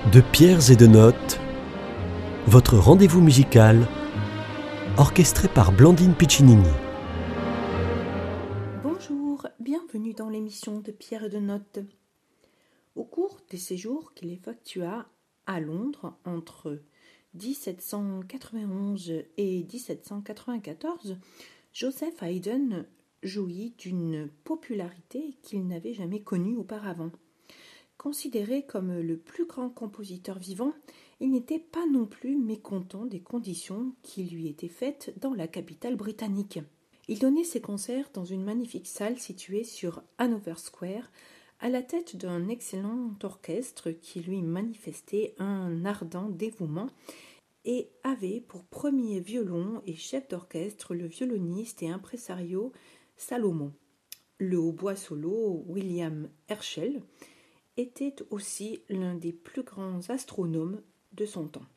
De pierres et de notes, votre rendez-vous musical, orchestré par Blandine Piccinini. Bonjour, bienvenue dans l'émission de Pierres et de Notes. Au cours des séjours qu'il effectua à Londres entre 1791 et 1794, Joseph Haydn jouit d'une popularité qu'il n'avait jamais connue auparavant. Considéré comme le plus grand compositeur vivant, il n'était pas non plus mécontent des conditions qui lui étaient faites dans la capitale britannique. Il donnait ses concerts dans une magnifique salle située sur Hanover Square, à la tête d'un excellent orchestre qui lui manifestait un ardent dévouement et avait pour premier violon et chef d'orchestre le violoniste et impresario Salomon. Le hautbois solo William Herschel était aussi l'un des plus grands astronomes de son temps.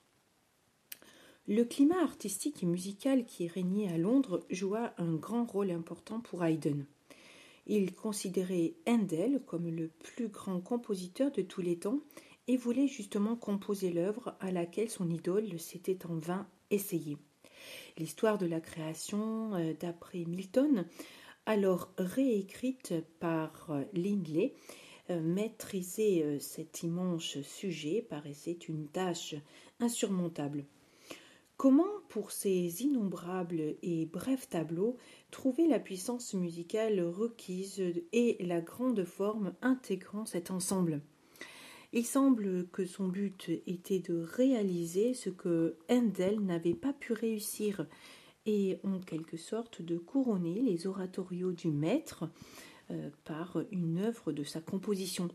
Le climat artistique et musical qui régnait à Londres joua un grand rôle important pour Haydn. Il considérait Handel comme le plus grand compositeur de tous les temps et voulait justement composer l'œuvre à laquelle son idole s'était en vain essayé. L'histoire de la création d'après Milton, alors réécrite par Lindley, maîtriser cet immense sujet paraissait une tâche insurmontable. Comment, pour ces innombrables et brefs tableaux, trouver la puissance musicale requise et la grande forme intégrant cet ensemble ? Il semble que son but était de réaliser ce que Handel n'avait pas pu réussir et en quelque sorte de couronner les oratorios du maître par une œuvre de sa composition.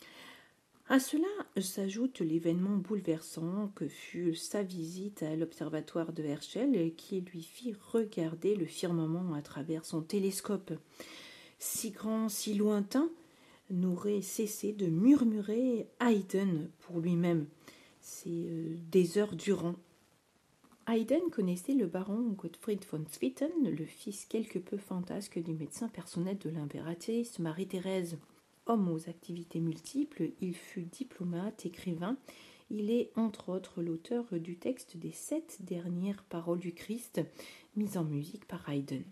À cela s'ajoute l'événement bouleversant que fut sa visite à l'observatoire de Herschel qui lui fit regarder le firmament à travers son télescope. Si grand, si lointain, n'aurait cessé de murmurer Haydn pour lui-même. C'est des heures durant. Haydn connaissait le baron Gottfried von Swieten, le fils quelque peu fantasque du médecin personnel de l'impératrice Marie-Thérèse. Homme aux activités multiples, il fut diplomate, écrivain. Il est entre autres l'auteur du texte des 7 dernières paroles du Christ, mises en musique par Haydn.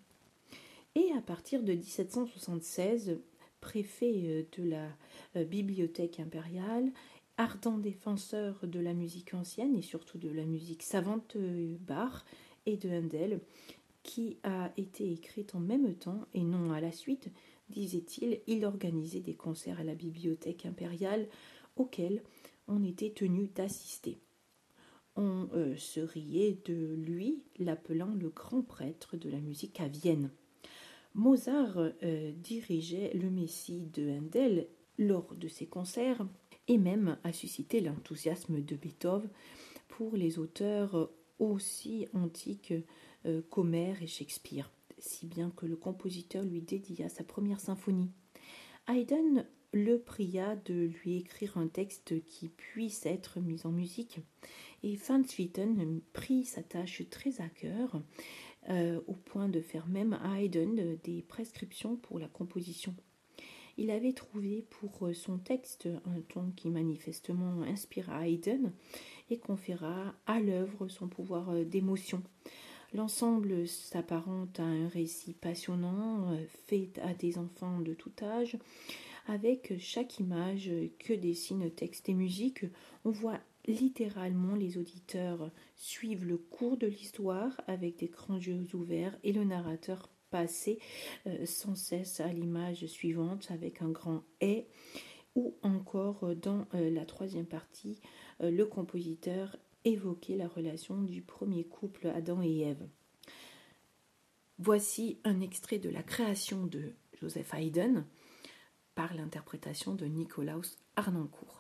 Et à partir de 1776, préfet de la bibliothèque impériale, ardent défenseur de la musique ancienne et surtout de la musique savante de Bach et de Handel, qui a été écrite en même temps et non à la suite, disait-il, il organisait des concerts à la bibliothèque impériale auxquels on était tenu d'assister. On se riait de lui, l'appelant le grand prêtre de la musique à Vienne. Mozart dirigeait le Messie de Handel lors de ses concerts et même a suscité l'enthousiasme de Beethoven pour les auteurs aussi antiques qu'Homère et Shakespeare, si bien que le compositeur lui dédia sa première symphonie. Haydn le pria de lui écrire un texte qui puisse être mis en musique, et Van Swieten prit sa tâche très à cœur, au point de faire même à Haydn des prescriptions pour la composition. Il avait trouvé pour son texte un ton qui manifestement inspira Haydn et conféra à l'œuvre son pouvoir d'émotion. L'ensemble s'apparente à un récit passionnant, fait à des enfants de tout âge. Avec chaque image que dessinent texte et musique, on voit littéralement les auditeurs suivre le cours de l'histoire avec des grands yeux ouverts et le narrateur passer sans cesse à l'image suivante avec un grand « et » ou encore dans la troisième partie, le compositeur évoquait la relation du premier couple Adam et Ève. Voici un extrait de la création de Joseph Haydn par l'interprétation de Nikolaus Harnoncourt.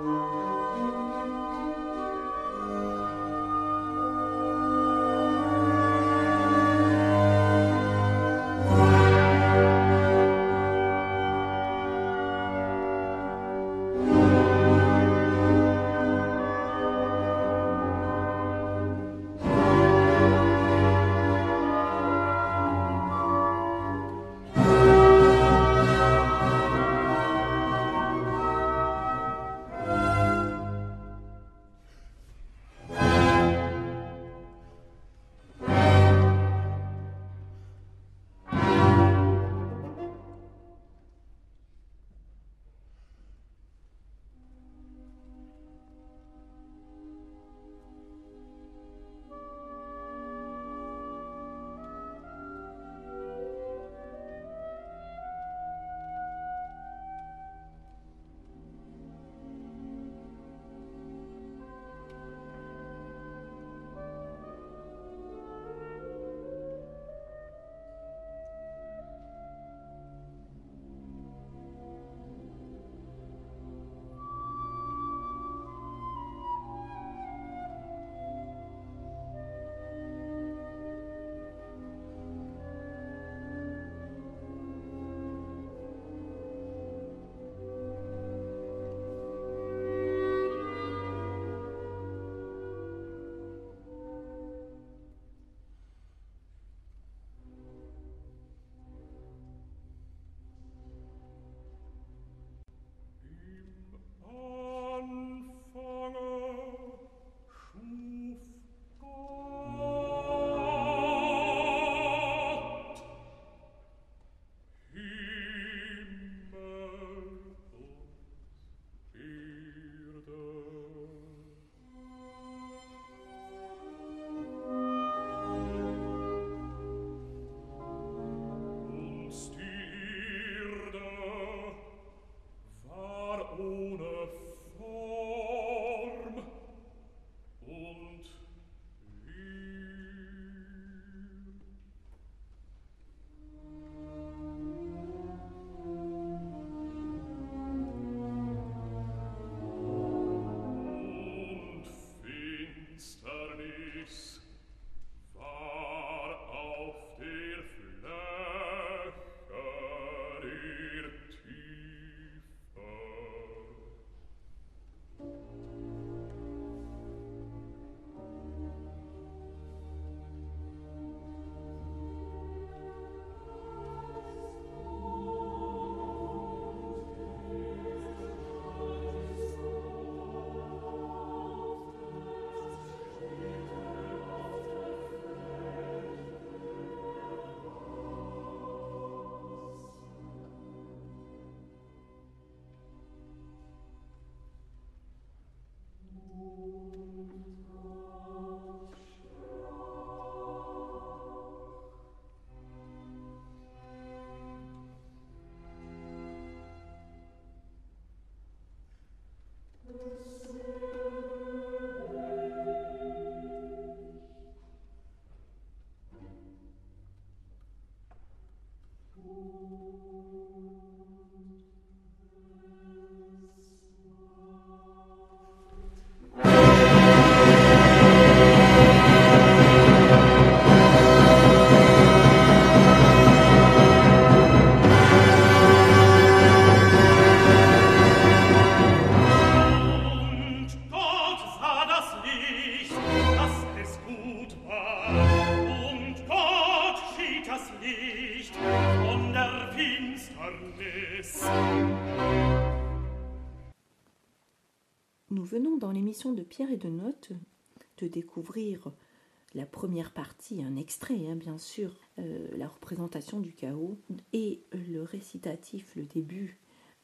Nous venons dans l'émission de Pierre et de Notes de découvrir la première partie, un extrait bien sûr, la représentation du chaos et le récitatif, le début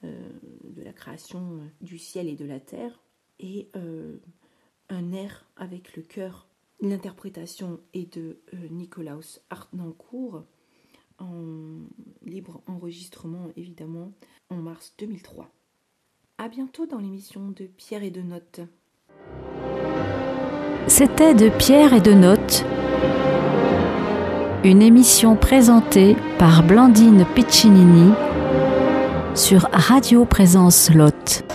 de la création du ciel et de la terre, et un air avec le chœur. L'interprétation est de Nicolaus Hartnencourt, en libre enregistrement évidemment, en mars 2003. À bientôt dans l'émission de Pierre et de Notes. C'était de Pierre et de Notes, une émission présentée par Blandine Piccinini sur Radio Présence Lot.